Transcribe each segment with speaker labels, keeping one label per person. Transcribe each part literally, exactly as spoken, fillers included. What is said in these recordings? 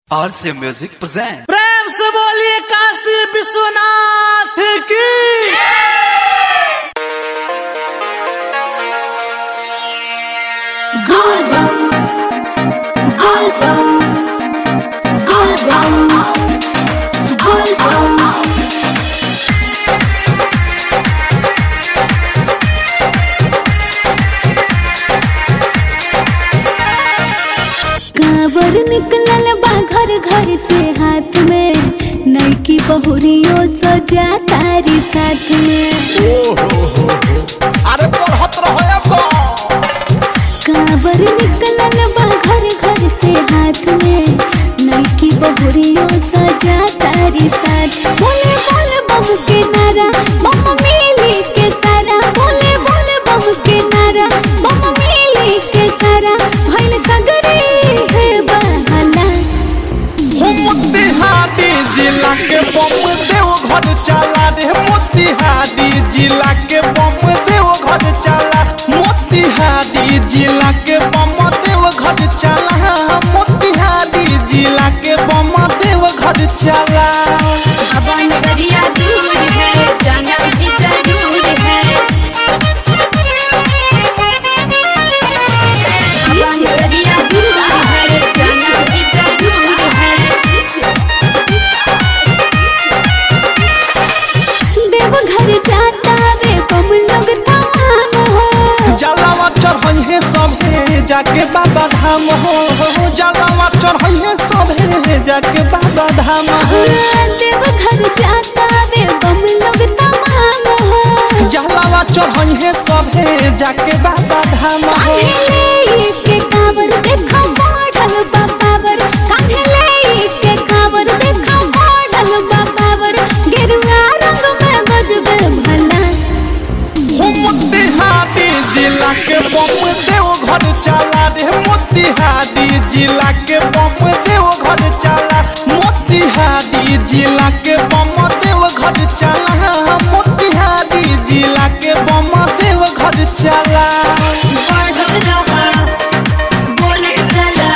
Speaker 1: आर से music present.
Speaker 2: प्रेम से बोलिए काशी विश्वनाथ की।
Speaker 3: गोल बम गोल बम गोल बम गोल बम। कांवर निकलल बा घर घर से हाथ में, नईकी बहुरियों सजा तारी साथ में।
Speaker 2: अरे पढ़त रहो।
Speaker 3: कांवर निकलल बा घर घर से हाथ में, नईकी बहुरियों सजा तारी साथ। बोले बोले बम के नारा, बम मिली के सारा। बोले बोले बम के नारा, बम मिली के सारा। भइल सगरी है बहाला।
Speaker 2: मोतिहारी जिला के बम देव घर चला रे। मोतिहारी जिला के बम देव घर चला। मोतिहारी जिला के बम देव घर चला। मोतिहारी जिला के बम देव घर चला।
Speaker 3: अब नगरिया दूर है, जाना भी जरूर है। अब नगरिया दूर है, जाना भी जरूर है। देवघर जाता वे बम लोग तमाम हो।
Speaker 2: जलावा चढ़े सभे जाके बाबा धाम हो। जलावा चढ़े सभे जाके बाबा धाम हो।
Speaker 3: देवघर जाता वे बम लोग तमाम हो।
Speaker 2: जलावा चढ़े सभे जाके बाबा धाम हो।
Speaker 3: कान्हे लेके कांवर देखा बढ़ल बा पावर। कान्हे लेके कांवर देखा बढ़ल बा पावर। गेरुआ रंग में बजबे भला।
Speaker 2: मोतिहारी जिला के बम देव घर चला रे। मोतिहारी जिला के बम देव घर चला। मोतिहारी जिला के बम देव घर चला। मोतिहारी जिला के बम देव घर चला।
Speaker 3: बढ़त रहा, बोलत चला।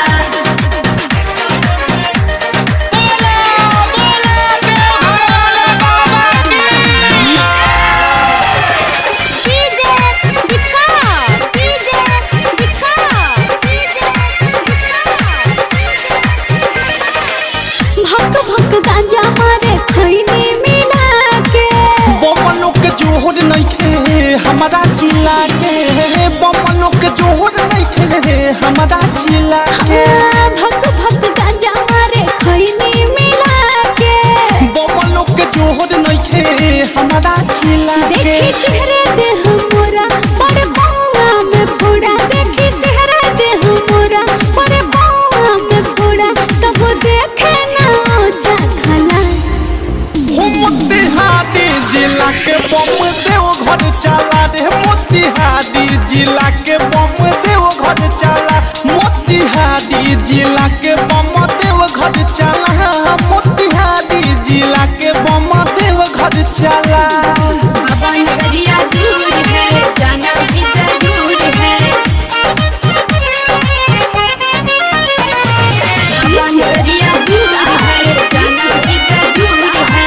Speaker 3: भक भक गांजा मारे खैनी मिला के।
Speaker 2: बमनो के जोहर नइखे हमारा जिला के। बमनो के जोहर नइखे हमारा जिला के।
Speaker 3: भक भक गांजा मारे खैनी मिला के।
Speaker 2: बमनो के जोहर नइखे हमारा जिला के।
Speaker 3: देखी चेहरे देह मोरा बड़े बउआ में फोड़ा। देखी चेहरे देह मोरा बड़े बउआ में फोड़ा। तब देखे ना ओछा खला।
Speaker 2: मोतिहारी जिला के बम देव घर चला रे। मोतिहारी जिला के बम देव घर चला। मोतिहारी जिला के बम देव घर चला। मोतिहारी जिला के बम देव घर चला।
Speaker 3: अब नगरिया दूर है, जाना भी जरूर है। अब नगरिया दूर है, जाना भी जरूर है।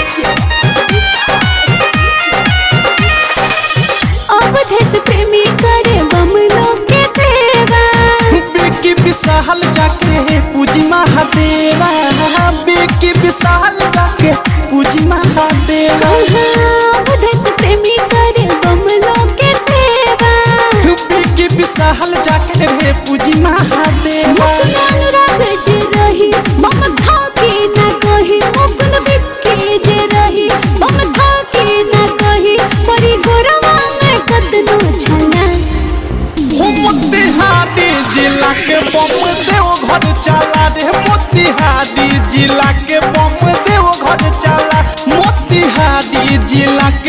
Speaker 3: अवधेश प्रेमी करे बम लोग के सेवा।
Speaker 2: बेकी विशाल जाके पूजी महादेवा। बेकी विशाल जाके पूजी महादेवा।
Speaker 3: अवधेश प्रेमी करे बम लोग के सेवा।
Speaker 2: बेकी विशाल जाके रे पूजी महादेवा।
Speaker 3: मुकुंद अनुराग जे रही बम थाकी ना कही। मुकुंद बिक्की जे रही बम थाकी ना कही। बड़ी गोरवा में कतनो छला।
Speaker 2: मोतिहारी जिला के बम देव घर चला रे। मोतिहारी जिला के बम देव घर चला। मोतिहारी जिला